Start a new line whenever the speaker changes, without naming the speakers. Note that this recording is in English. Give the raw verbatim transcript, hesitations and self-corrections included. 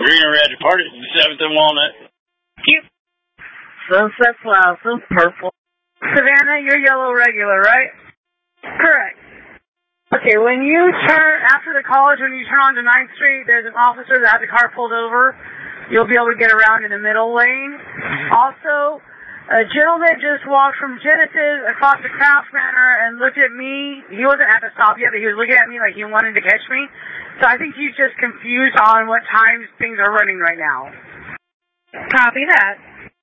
Green and red departed seventh and Walnut.
Yep. Sunset Plaza, purple.
Savannah, you're yellow regular, right?
Correct.
Okay, when you turn, after the college, when you turn onto ninth Street, there's an officer that has a car pulled over. You'll be able to get around in the middle lane. Also, a gentleman just walked from Genesis across the Kraft Manor and looked at me. He wasn't at the stop yet, but he was looking at me like he wanted to catch me. So I think he's just confused on what times things are running right now.
Copy that.